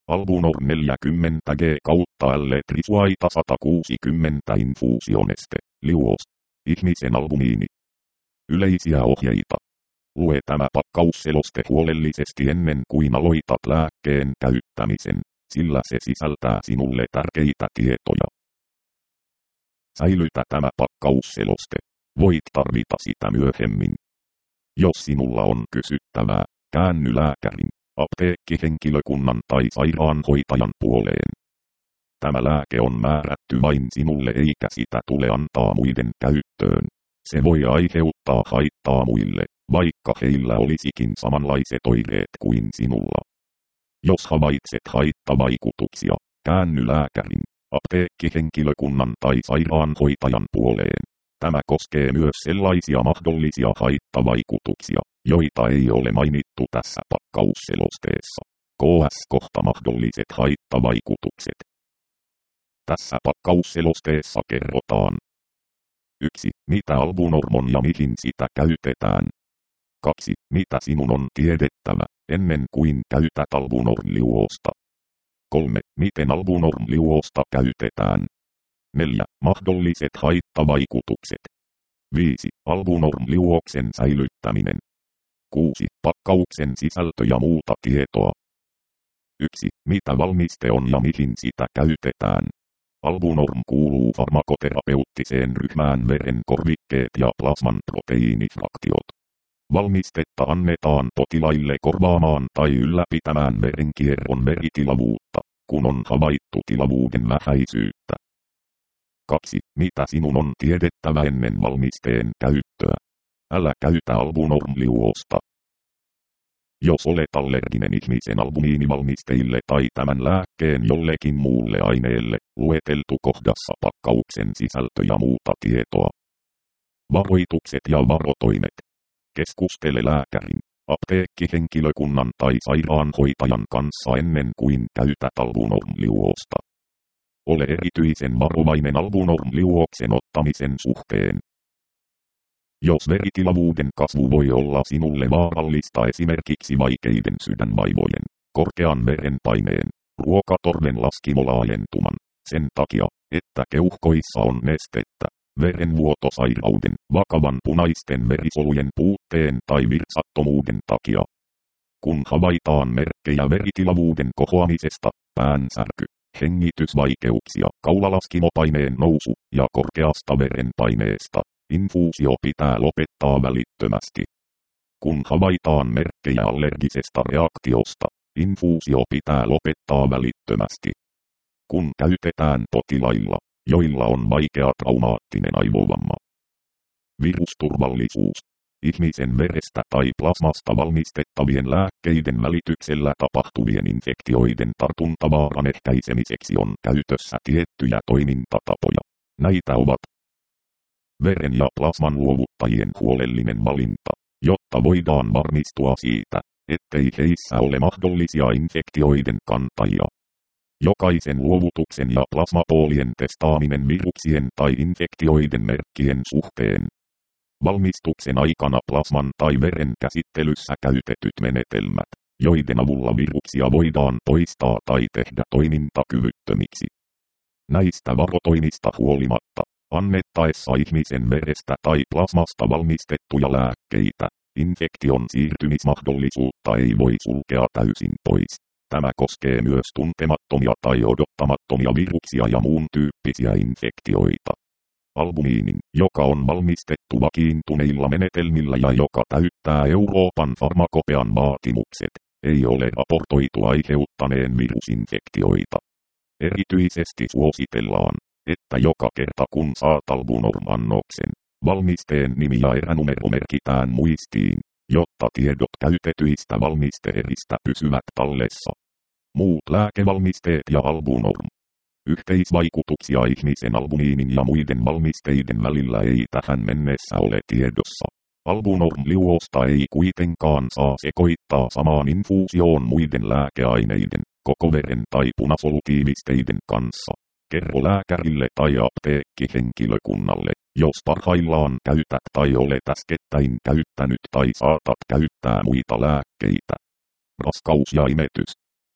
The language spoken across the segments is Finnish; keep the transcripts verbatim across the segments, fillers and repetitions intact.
Albunor neljäkymmentä G kautta L trisuaita sata kuusikymmentä infuusioneste, liuos. Ihmisen albumiini. Yleisiä ohjeita. Lue tämä pakkausseloste huolellisesti ennen kuin aloitat lääkkeen käyttämisen, sillä se sisältää sinulle tärkeitä tietoja. Säilytä tämä pakkausseloste. Voit tarvita sitä myöhemmin. Jos sinulla on kysyttävää, käänny lääkärin, apteekkihenkilökunnan tai sairaanhoitajan puoleen. Tämä lääke on määrätty vain sinulle eikä sitä tule antaa muiden käyttöön. Se voi aiheuttaa haittaa muille, vaikka heillä olisikin samanlaiset oireet kuin sinulla. Jos havaitset haittavaikutuksia, käänny lääkärin, apteekkihenkilökunnan tai sairaanhoitajan puoleen. Tämä koskee myös sellaisia mahdollisia haittavaikutuksia, joita ei ole mainittu tässä pakkausselosteessa. Ks kohta mahdolliset haittavaikutukset. Tässä pakkausselosteessa kerrotaan. yksi. Mitä Albunor on ja mihin sitä käytetään. kaksi. Mitä sinun on tiedettävä, ennen kuin käytät Albunor-liuosta. kolme. Miten Albunor-liuosta käytetään. neljä. Mahdolliset haittavaikutukset. viisi. Albunor-liuoksen säilyttäminen. kuusi. Pakkauksen sisältö ja muuta tietoa. yksi. Mitä valmiste on ja mihin sitä käytetään. Albunorm kuuluu farmakoterapeuttiseen ryhmään verenkorvikkeet ja plasman proteiinifraktiot. Valmistetta annetaan potilaille korvaamaan tai ylläpitämään verenkierron veritilavuutta, kun on havaittu tilavuuden vähäisyyttä. kaksi. Mitä sinun on tiedettävä ennen valmisteen käyttöä? Älä käytä Albunorm-liuosta. Jos olet allerginen ihmisen albumiinivalmisteille tai tämän lääkkeen jollekin muulle aineelle, lueteltu kohdassa pakkauksen sisältö ja muuta tietoa. Varoitukset ja varotoimet. Keskustele lääkärin, apteekkihenkilökunnan tai sairaanhoitajan kanssa ennen kuin käytät Albunorm-liuosta. Ole erityisen varovainen Albunorm-liuoksen ottamisen suhteen. Jos veritilavuuden kasvu voi olla sinulle vaarallista esimerkiksi vaikeiden sydänvaivojen, korkean verenpaineen, ruokatorven laskimolaajentuman, sen takia, että keuhkoissa on nestettä, verenvuotosairauden, vakavan punaisten verisolujen puutteen tai virsattomuuden takia. Kun havaitaan merkkejä veritilavuuden kohoamisesta, päänsärky, hengitysvaikeuksia, kaulalaskimopaineen nousu ja korkeasta verenpaineesta, infuusio pitää lopettaa välittömästi. Kun havaitaan merkkejä allergisesta reaktiosta, infuusio pitää lopettaa välittömästi. Kun käytetään potilailla, joilla on vaikea traumaattinen aivovamma. Virusturvallisuus. Ihmisen verestä tai plasmasta valmistettavien lääkkeiden välityksellä tapahtuvien infektioiden tartuntavaaran ehkäisemiseksi on käytössä tiettyjä toimintatapoja. Näitä ovat veren ja plasman luovuttajien huolellinen valinta, jotta voidaan varmistua siitä, ettei heissä ole mahdollisia infektioiden kantajia. Jokaisen luovutuksen ja plasmapoolien testaaminen viruksien tai infektioiden merkkien suhteen. Valmistuksen aikana plasman tai veren käsittelyssä käytetyt menetelmät, joiden avulla viruksia voidaan poistaa tai tehdä toimintakyvyttömiksi. Näistä varotoimista huolimatta, annettaessa ihmisen verestä tai plasmasta valmistettuja lääkkeitä, infektion siirtymismahdollisuutta ei voi sulkea täysin pois. Tämä koskee myös tuntemattomia tai odottamattomia viruksia ja muun tyyppisiä infektioita. Albumiinin, joka on valmistettu vakiintuneilla menetelmillä ja joka täyttää Euroopan farmakopean vaatimukset, ei ole raportoitu aiheuttaneen virusinfektioita. Erityisesti suositellaan, että joka kerta kun saat Albunorm-annoksen, valmisteen nimi ja eränumero merkitään muistiin, jotta tiedot käytetyistä valmisteeristä pysyvät tallessa. Muut lääkevalmisteet ja Albunorm. Yhteisvaikutuksia ihmisen albumiinin ja muiden valmisteiden välillä ei tähän mennessä ole tiedossa. Albunorm-liuosta ei kuitenkaan saa sekoittaa samaan infuusioon muiden lääkeaineiden, koko veren tai punasolutiivisteiden kanssa. Kerro lääkärille tai apteekkihenkilökunnalle, jos parhaillaan käytät tai olet äskettäin käyttänyt tai saatat käyttää muita lääkkeitä. Raskaus ja imetys.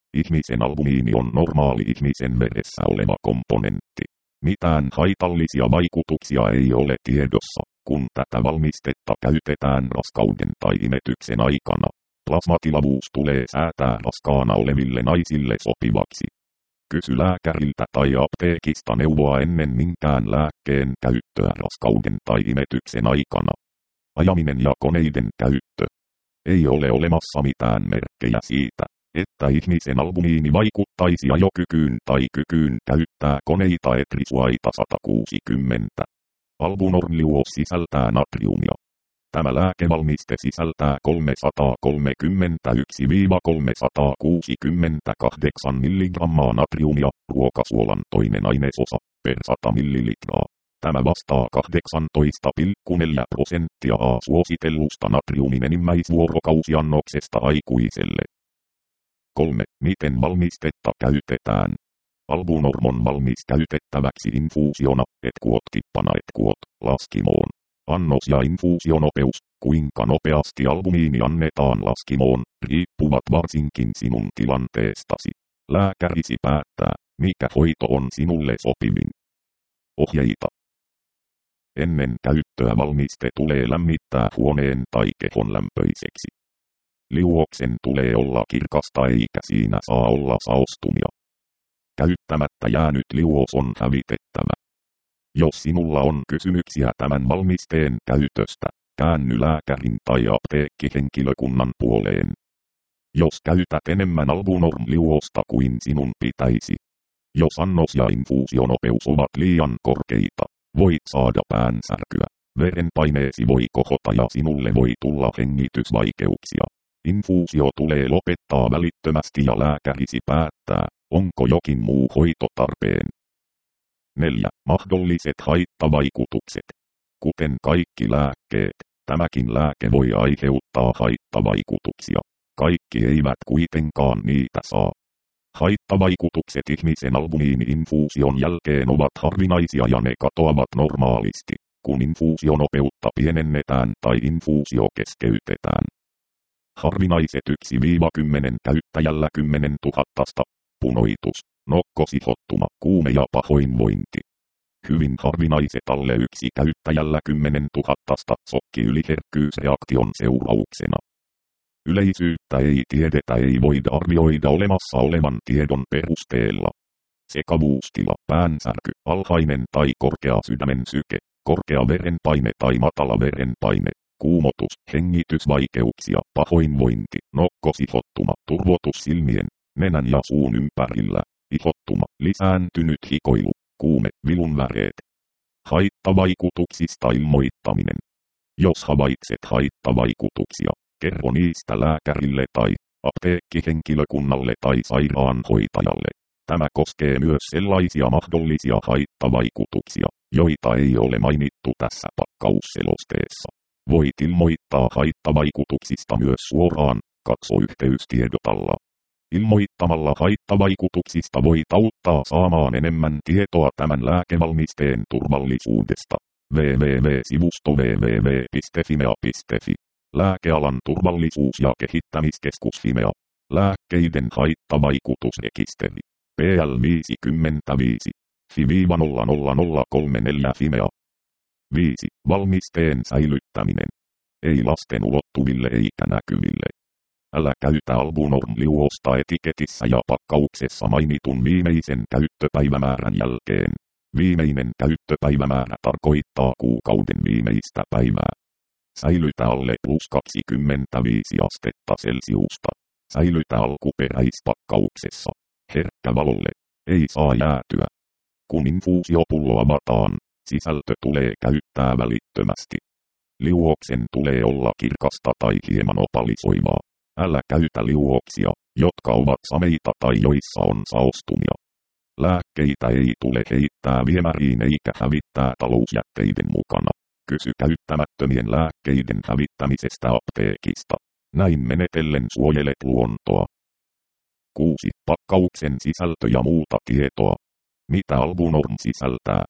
Ihmisen albumiini on normaali ihmisen veressä oleva komponentti. Mitään haitallisia vaikutuksia ei ole tiedossa, kun tätä valmistetta käytetään raskauden tai imetyksen aikana. Plasmatilavuus tulee säätää raskaana oleville naisille sopivaksi. Kysy lääkäriltä tai apteekista neuvoa ennen minkään lääkkeen käyttöä raskauden tai imetyksen aikana. Ajaminen ja koneiden käyttö. Ei ole olemassa mitään merkkejä siitä, että ihmisen albumiini vaikuttaisi ajokykyyn tai kykyyn käyttää koneita etrisuaita sata kuusikymmentä. Albunorm-liuos sisältää natriumia. Tämä lääkevalmiste sisältää kolmesataakolmekymmentäyksi kolmesataakuusikymmentäkahdeksan milligrammaa natriumia, ruokasuolan toinen ainesosa, per sata millilitraa. Tämä vastaa kahdeksantoista pilkku neljä prosenttia A-suositellusta natriumin enimmäisvuorokausiannoksesta aikuiselle. kolme. Miten valmistetta käytetään? Albunorm on valmis käytettäväksi infuusiona, et kuot kippana et kuot, laskimoon. Annos ja infuusionopeus, kuinka nopeasti albumiini annetaan laskimoon, riippuvat varsinkin sinun tilanteestasi. Lääkärisi päättää, mikä hoito on sinulle sopivin. Ohjeita. Ennen käyttöä valmiste tulee lämmittää huoneen tai kehon lämpöiseksi. Liuoksen tulee olla kirkasta eikä siinä saa olla saostumia. Käyttämättä jäänyt liuos on hävitettävä. Jos sinulla on kysymyksiä tämän valmisteen käytöstä, käänny lääkärin tai apteekkihenkilökunnan puoleen. Jos käytät enemmän albunorm-liuosta kuin sinun pitäisi. Jos annos ja infuusionopeus ovat liian korkeita, voit saada päänsärkyä. Verenpaineesi voi kohota ja sinulle voi tulla hengitysvaikeuksia. Infuusio tulee lopettaa välittömästi ja lääkärisi päättää, onko jokin muu hoito tarpeen. neljä. Mahdolliset haittavaikutukset. Kuten kaikki lääkkeet, tämäkin lääke voi aiheuttaa haittavaikutuksia. Kaikki eivät kuitenkaan niitä saa. Haittavaikutukset ihmisen albumiini-infuusion jälkeen ovat harvinaisia ja ne katoavat normaalisti, kun infuusionopeutta pienennetään tai infuusio keskeytetään. Harvinaiset yksi kymmenen käyttäjällä kymmenen tuhatta, punoitus, nokkosihottuma, kuume ja pahoinvointi. Hyvin harvinaiset alle yksi käyttäjällä kymmenen tuhatta, sokkiyliherkkyysreaktion seurauksena. Yleisyyttä ei tiedetä ei voida arvioida olemassa olevan tiedon perusteella. Sekavuustila, päänsärky, alhainen tai korkea sydämen syke, korkea verenpaine tai matala verenpaine, kuumotus, hengitysvaikeuksia, pahoinvointi, nokkosihottuma, turvotus silmien, nenän ja suun ympärillä, ihottuma, lisääntynyt hikoilu, kuume, vilunväreet. Haittavaikutuksista ilmoittaminen. Jos havaitset haittavaikutuksia, kerro niistä lääkärille tai apteekkihenkilökunnalle tai sairaanhoitajalle. Tämä koskee myös sellaisia mahdollisia haittavaikutuksia, joita ei ole mainittu tässä pakkausselosteessa. Voit ilmoittaa haittavaikutuksista myös suoraan, katso yhteystiedotalla. Ilmoittamalla haittavaikutuksista voit auttaa saamaan enemmän tietoa tämän lääkevalmisteen turvallisuudesta. double-u double-u double-u piste sivusto double-u double-u double-u piste fimea piste fi. Lääkealan turvallisuus- ja kehittämiskeskus Fimea. Lääkkeiden haittavaikutusrekisteri. P L viisikymmentäviisi. F I nolla nolla nolla kolme neljä Fimea. viisi. Valmisteen säilyttäminen. Ei lasten ulottuville eikä näkyville. Älä käytä albunorm-liuosta etiketissä ja pakkauksessa mainitun viimeisen käyttöpäivämäärän jälkeen. Viimeinen käyttöpäivämäärä tarkoittaa kuukauden viimeistä päivää. Säilytä alle plus kaksikymmentäviisi astetta Celsiusta. Säilytä alkuperäispakkauksessa. Herkkä valolle. Ei saa jäätyä. Kun infuusiopullo avataan, sisältö tulee käyttää välittömästi. Liuoksen tulee olla kirkasta tai hieman opalisoivaa. Älä käytä liuoksia, jotka ovat sameita tai joissa on saostumia. Lääkkeitä ei tule heittää viemäriin eikä hävittää talousjätteiden mukana. Kysy käyttämättömien lääkkeiden hävittämisestä apteekista. Näin menetellen suojelet luontoa. kuusi. Pakkauksen sisältö ja muuta tietoa. Mitä albunorm sisältää?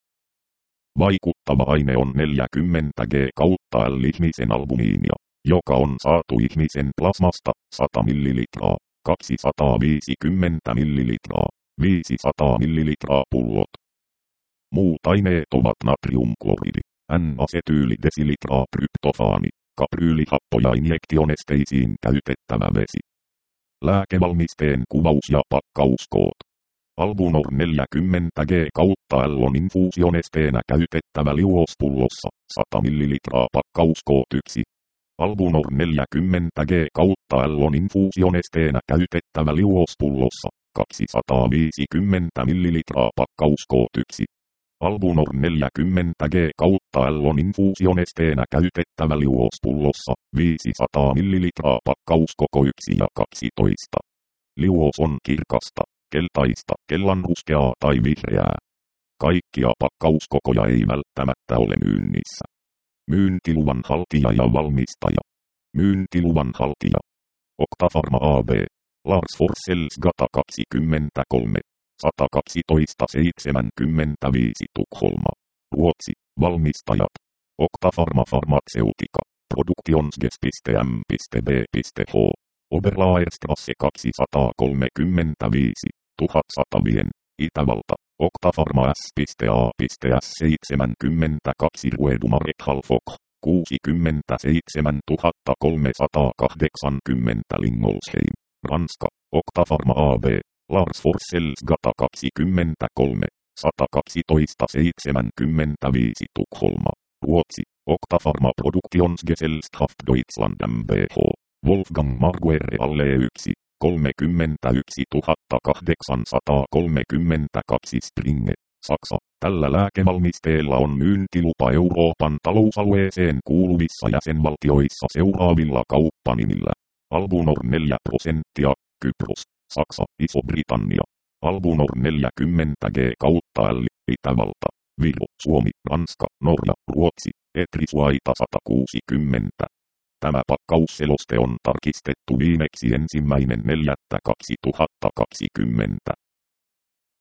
Vaikuttava aine on neljäkymmentä grammaa kautta L ihmisen albumiinia, joka on saatu ihmisen plasmasta, sata millilitraa, kaksisataaviisikymmentä millilitraa, viisisataa millilitraa pullot. Muut aineet ovat natriumkloridi, N-asetyyli desilitraa tryptofaani, kapryylihappo ja injektionesteisiin käytettävä vesi. Lääkevalmisteen kuvaus ja pakkauskoot. Albunor neljäkymmentä G kautta L on infuusionesteenä käytettävä liuospullossa, sata millilitraa pakkauskoot yksi. Albunor neljäkymmentä G kautta L on infuusionesteenä käytettävä liuospullossa, kaksisataaviisikymmentä millilitraa pakkauskoot yksi. Albunor neljäkymmentä G kautta L on infuusionesteenä käytettävä liuospullossa, viisisataa millilitraa pakkauskoko yksi ja kaksitoista. Liuos on kirkasta, keltaista, kellanruskeaa tai vihreää. Kaikkia pakkauskokoja ei välttämättä ole myynnissä. Myyntiluvan haltija ja valmistaja. Myyntiluvan haltija. Octafarma A B. Lars Forssells Gata kaksikymmentäkolme. sata kaksitoista seitsemänkymmentäviisi Tukholma. Ruotsi. Valmistajat. Octafarma Pharmaceutica. Produktionsges.m.b.h. Oberlaerstrasse kaksisataakolmekymmentäviisi tuhatsata Wien. Itävalta. Octafarma S.A.S seitsemänkymmentäkaksi Ruedumarek Halfok. kuusikymmentäseitsemäntuhattakolmesataakahdeksankymmentä Lingolsheim. Ranska. Octafarma A B. Lars Forssells Gata kaksikymmentäkolme. sata kaksitoista seitsemänkymmentäviisi Tukholma. Ruotsi. Octafarma Produktionsgesellschaft Deutschland GmbH. Wolfgang Marguerre alle yksi. kolmekymmentätuhattakahdeksansataakolmekymmentäkaksi Springe. Saksa. Tällä lääkevalmisteella on myyntilupa Euroopan talousalueeseen kuuluvissa jäsenvaltioissa seuraavilla kauppanimillä. Albunor neljä prosenttia, Kypros, Saksa, Iso-Britannia. Albunor neljäkymmentä G kautta L, Itävalta, Viro, Suomi, Ranska, Norja, Ruotsi, Etrisuaita sata kuusikymmentä. Tämä pakkausseloste on tarkistettu viimeksi ensimmäinen neljättä kaksituhattakaksikymmentä.